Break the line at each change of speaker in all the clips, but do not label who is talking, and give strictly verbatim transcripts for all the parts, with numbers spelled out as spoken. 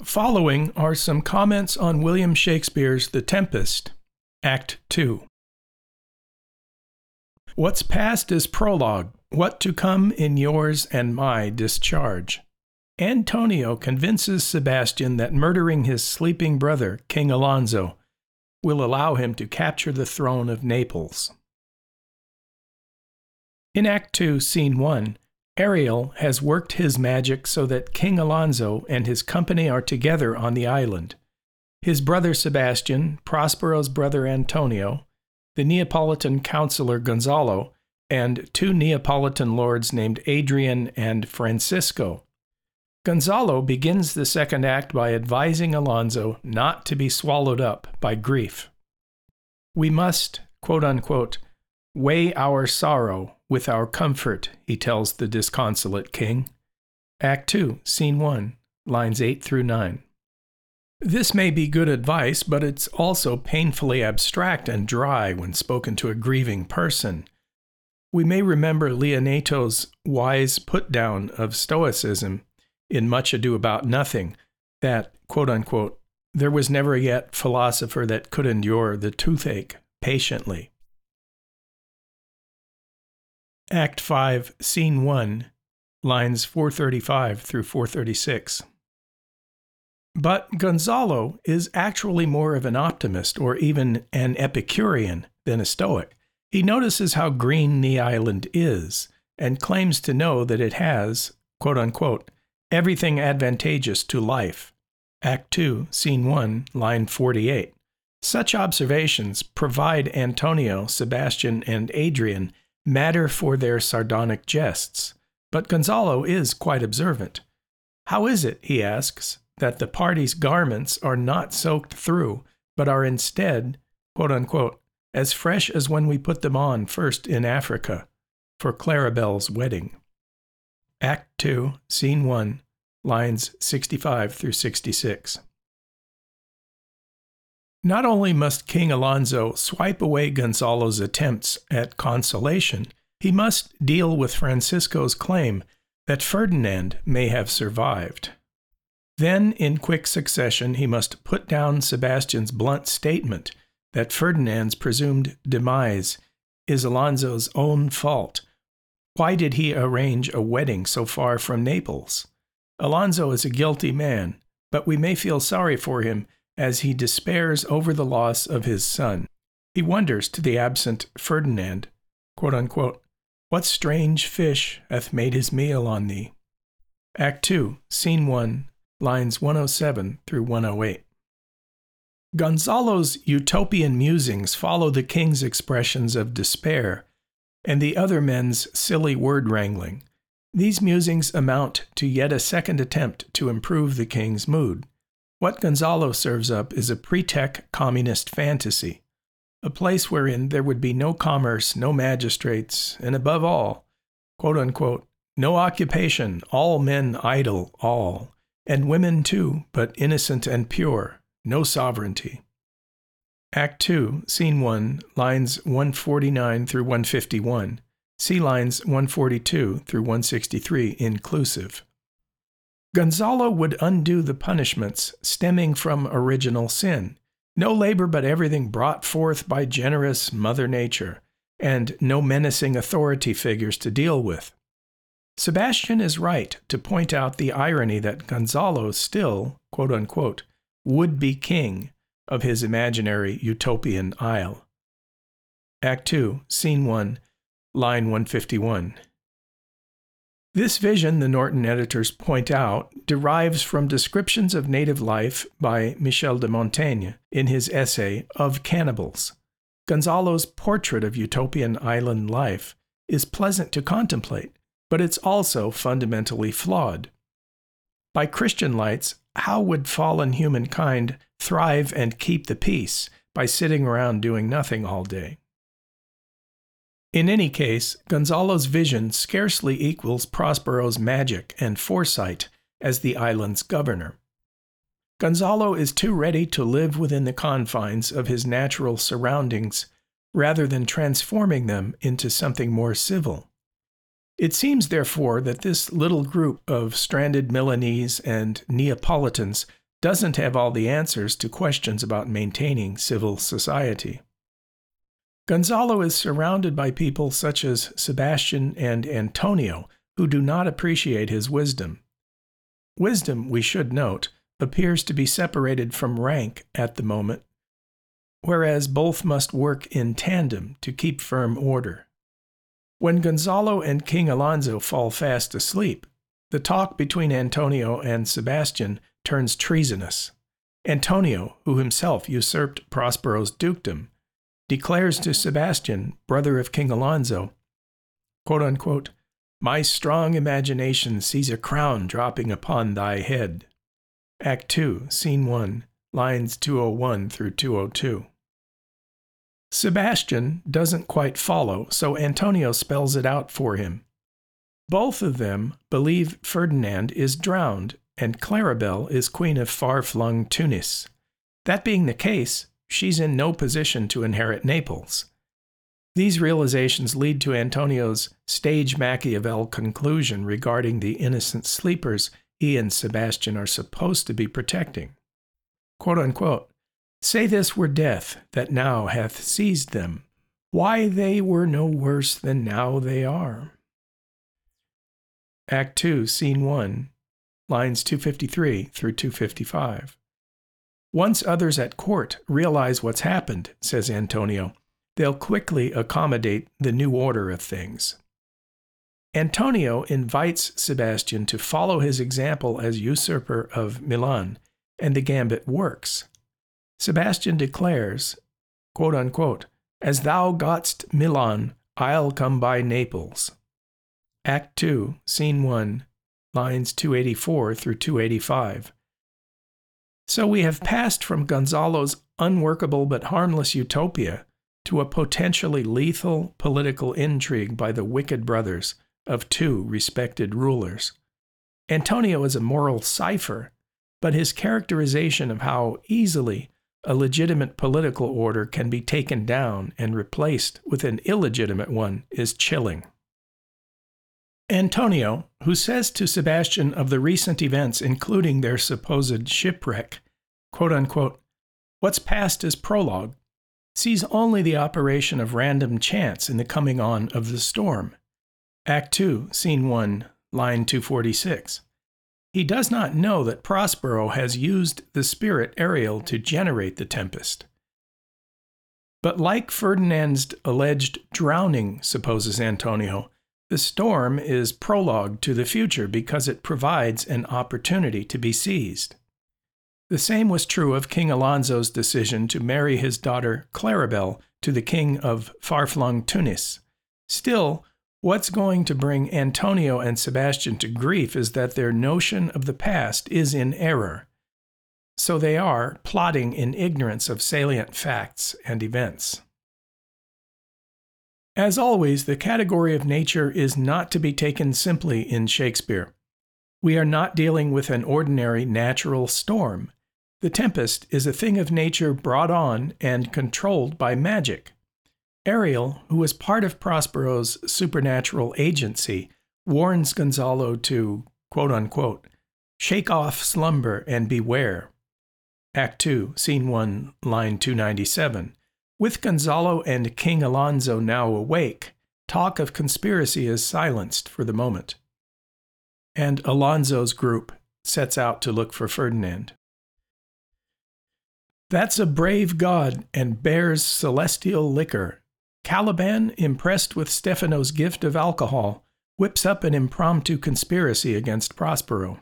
Following are some comments on William Shakespeare's The Tempest, Act two. What's past is prologue, what to come in yours and my discharge. Antonio convinces Sebastian that murdering his sleeping brother, King Alonso, will allow him to capture the throne of Naples. In Act two, Scene one, Ariel has worked his magic so that King Alonso and his company are together on the island. His brother Sebastian, Prospero's brother Antonio, the Neapolitan councilor Gonzalo, and two Neapolitan lords named Adrian and Francisco. Gonzalo begins the second act by advising Alonso not to be swallowed up by grief. We must, quote unquote, weigh our sorrow with our comfort, he tells the disconsolate king. Act two, Scene one, lines eight through nine. This may be good advice, but it's also painfully abstract and dry when spoken to a grieving person. We may remember Leonato's wise put-down of Stoicism in Much Ado About Nothing, that, quote unquote, there was never yet philosopher that could endure the toothache patiently. Act five, Scene one, lines four thirty-five through four thirty-six. But Gonzalo is actually more of an optimist or even an Epicurean than a Stoic. He notices how green the island is and claims to know that it has, quote unquote, everything advantageous to life. Act two, Scene one, line forty-eight. Such observations provide Antonio, Sebastian, and Adrian matter for their sardonic jests, but Gonzalo is quite observant. How is it, he asks, that the party's garments are not soaked through, but are instead, quote unquote, as fresh as when we put them on first in Africa for Claribel's wedding? Act two, Scene one, lines sixty-five through sixty-six. Not only must King Alonso swipe away Gonzalo's attempts at consolation, he must deal with Francisco's claim that Ferdinand may have survived. Then, in quick succession, he must put down Sebastian's blunt statement that Ferdinand's presumed demise is Alonso's own fault. Why did he arrange a wedding so far from Naples? Alonso is a guilty man, but we may feel sorry for him as he despairs over the loss of his son. He wonders to the absent Ferdinand, quote unquote, what strange fish hath made his meal on thee? Act two, Scene one, lines one oh seven through one oh eight. Gonzalo's utopian musings follow the king's expressions of despair and the other men's silly word-wrangling. These musings amount to yet a second attempt to improve the king's mood. What Gonzalo serves up is a pre-tech communist fantasy, a place wherein there would be no commerce, no magistrates, and above all, quote unquote, no occupation, all men idle, all, and women too, but innocent and pure, no sovereignty. Act two, Scene one, lines one forty-nine through one fifty-one, see lines one forty-two through one sixty-three inclusive. Gonzalo would undo the punishments stemming from original sin. No labor but everything brought forth by generous Mother Nature, and no menacing authority figures to deal with. Sebastian is right to point out the irony that Gonzalo still, quote unquote, would be king of his imaginary utopian isle. Act two, Scene one, line one fifty-one. This vision, the Norton editors point out, derives from descriptions of native life by Michel de Montaigne in his essay Of Cannibals. Gonzalo's portrait of utopian island life is pleasant to contemplate, but it's also fundamentally flawed. By Christian lights, how would fallen humankind thrive and keep the peace by sitting around doing nothing all day? In any case, Gonzalo's vision scarcely equals Prospero's magic and foresight as the island's governor. Gonzalo is too ready to live within the confines of his natural surroundings rather than transforming them into something more civil. It seems, therefore, that this little group of stranded Milanese and Neapolitans doesn't have all the answers to questions about maintaining civil society. Gonzalo is surrounded by people such as Sebastian and Antonio, who do not appreciate his wisdom. Wisdom, we should note, appears to be separated from rank at the moment, whereas both must work in tandem to keep firm order. When Gonzalo and King Alonso fall fast asleep, the talk between Antonio and Sebastian turns treasonous. Antonio, who himself usurped Prospero's dukedom, declares to Sebastian, brother of King Alonso, quote unquote, "My strong imagination sees a crown dropping upon thy head." Act two, Scene one, lines two oh one through two oh two. Sebastian doesn't quite follow, so Antonio spells it out for him. Both of them believe Ferdinand is drowned and Claribel is queen of far-flung Tunis. That being the case, she's in no position to inherit Naples. These realizations lead to Antonio's stage Machiavel conclusion regarding the innocent sleepers he and Sebastian are supposed to be protecting. Quote unquote, "Say this were death that now hath seized them, why they were no worse than now they are." Act two, Scene one, lines two fifty-three through two fifty-five. "Once others at court realize what's happened," says Antonio, "they'll quickly accommodate the new order of things." Antonio invites Sebastian to follow his example as usurper of Milan, and the gambit works. Sebastian declares, quote unquote, "As thou gotst Milan, I'll come by Naples." Act two, Scene one, lines two eighty-four through two eighty-five. So we have passed from Gonzalo's unworkable but harmless utopia to a potentially lethal political intrigue by the wicked brothers of two respected rulers. Antonio is a moral cipher, but his characterization of how easily a legitimate political order can be taken down and replaced with an illegitimate one is chilling. Antonio, who says to Sebastian of the recent events, including their supposed shipwreck, quote unquote, "What's past is prologue," sees only the operation of random chance in the coming on of the storm. Act two, Scene one, line two forty-six. He does not know that Prospero has used the spirit Ariel to generate the tempest. But like Ferdinand's alleged drowning, supposes Antonio, the storm is prologue to the future because it provides an opportunity to be seized. The same was true of King Alonso's decision to marry his daughter Claribel to the king of far-flung Tunis. Still, what's going to bring Antonio and Sebastian to grief is that their notion of the past is in error. So they are plotting in ignorance of salient facts and events. As always, the category of nature is not to be taken simply in Shakespeare. We are not dealing with an ordinary natural storm. The tempest is a thing of nature brought on and controlled by magic. Ariel, who is part of Prospero's supernatural agency, warns Gonzalo to, quote unquote, "Shake off slumber and beware." Act two, Scene one, line two ninety-seven. With Gonzalo and King Alonso now awake, talk of conspiracy is silenced for the moment. And Alonso's group sets out to look for Ferdinand. That's a brave god and bears celestial liquor. Caliban, impressed with Stefano's gift of alcohol, whips up an impromptu conspiracy against Prospero.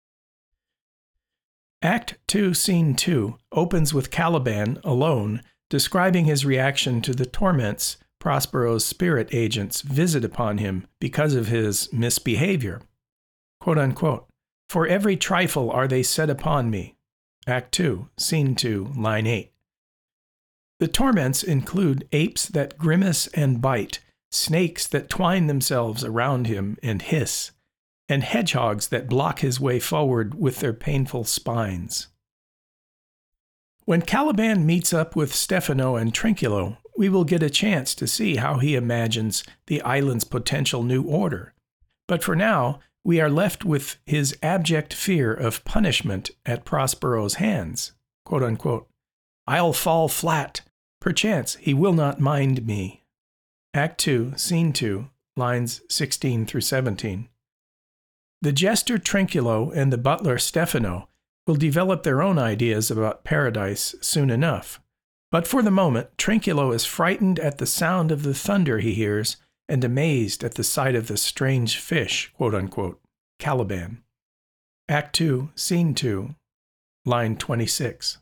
Act two, Scene two opens with Caliban, alone, describing his reaction to the torments Prospero's spirit agents visit upon him because of his misbehavior. Quote unquote, "For every trifle are they set upon me." Act two, Scene two, line eight. The torments include apes that grimace and bite, snakes that twine themselves around him and hiss, and hedgehogs that block his way forward with their painful spines. When Caliban meets up with Stefano and Trinculo, we will get a chance to see how he imagines the island's potential new order. But for now, we are left with his abject fear of punishment at Prospero's hands. Quote unquote, I'll fall flat. Perchance he will not mind me. Act two, Scene two, lines sixteen through seventeen. The jester Trinculo and the butler Stefano will develop their own ideas about paradise soon enough. But for the moment, Trinculo is frightened at the sound of the thunder he hears and amazed at the sight of the strange fish, quote unquote, Caliban. Act two, Scene two, line twenty-six.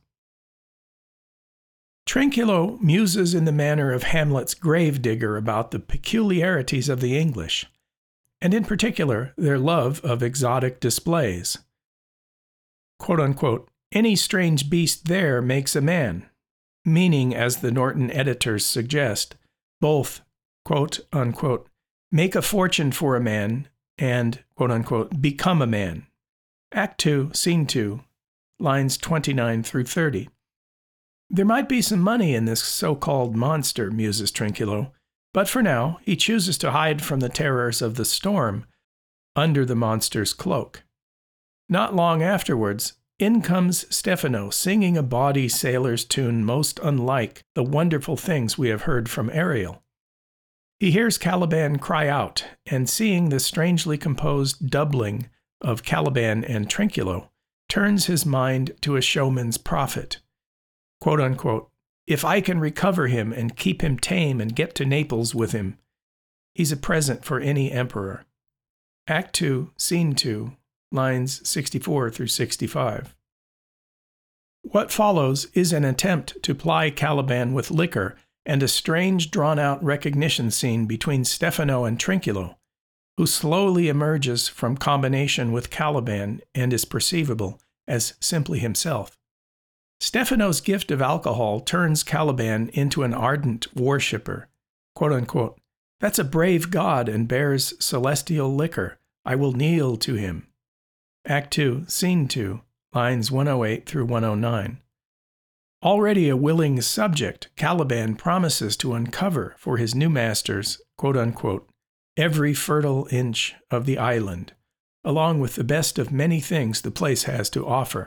Trinculo muses in the manner of Hamlet's gravedigger about the peculiarities of the English, and in particular their love of exotic displays. Quote unquote, any strange beast there makes a man, meaning, as the Norton editors suggest, both, quote unquote, make a fortune for a man and, quote unquote, become a man. Act two, Scene two, lines twenty-nine through thirty. There might be some money in this so-called monster, muses Trinculo, but for now he chooses to hide from the terrors of the storm under the monster's cloak. Not long afterwards, in comes Stefano singing a bawdy sailor's tune most unlike the wonderful things we have heard from Ariel. He hears Caliban cry out, and seeing the strangely composed doubling of Caliban and Trinculo, turns his mind to a showman's prophet. Quote unquote, if I can recover him and keep him tame and get to Naples with him, he's a present for any emperor. Act two, Scene two, lines sixty-four through sixty-five. What follows is an attempt to ply Caliban with liquor and a strange drawn-out recognition scene between Stefano and Trinculo, who slowly emerges from combination with Caliban and is perceivable as simply himself. Stefano's gift of alcohol turns Caliban into an ardent worshipper. Quote unquote, that's a brave god and bears celestial liquor. I will kneel to him. Act two, Scene two, lines one oh eight through one oh nine. Already a willing subject, Caliban promises to uncover for his new masters, quote unquote, every fertile inch of the island, along with the best of many things the place has to offer.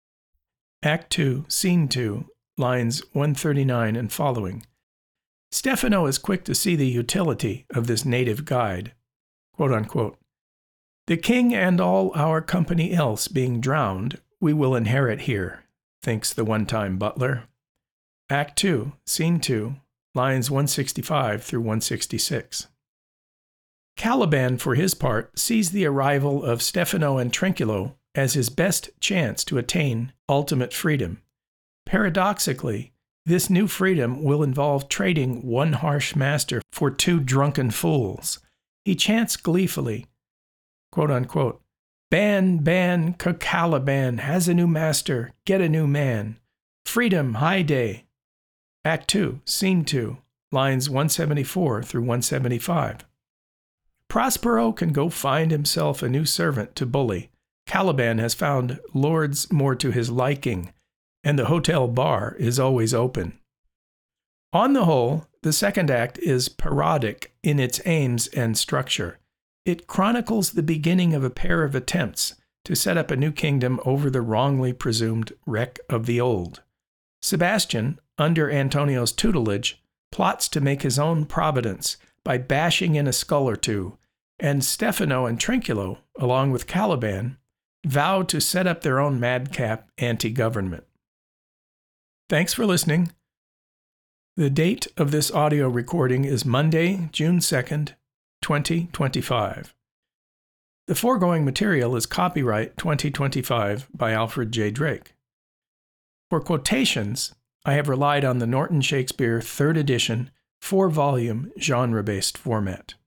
Act two, Scene two, lines one thirty-nine and following. Stefano is quick to see the utility of this native guide. Quote unquote, the king and all our company else being drowned, we will inherit here, thinks the one-time butler. Act two, Scene two, lines one sixty-five through one sixty-six. Caliban, for his part, sees the arrival of Stefano and Trinculo as his best chance to attain ultimate freedom. Paradoxically, this new freedom will involve trading one harsh master for two drunken fools. He chants gleefully, quote unquote, ban, ban, Caliban has a new master, get a new man. Freedom, high day. Act two, Scene two, lines one seventy-four through one seventy-five. Prospero can go find himself a new servant to bully. Caliban has found lords more to his liking, and the hotel bar is always open. On the whole, the second act is parodic in its aims and structure. It chronicles the beginning of a pair of attempts to set up a new kingdom over the wrongly presumed wreck of the old. Sebastian, under Antonio's tutelage, plots to make his own providence by bashing in a skull or two, and Stefano and Trinculo, along with Caliban, vow to set up their own madcap anti-government. Thanks for listening. The date of this audio recording is Monday, June second, twenty twenty-five. The foregoing material is copyright twenty twenty-five by Alfred J. Drake. For quotations, I have relied on the Norton Shakespeare third edition, four-volume, genre-based format.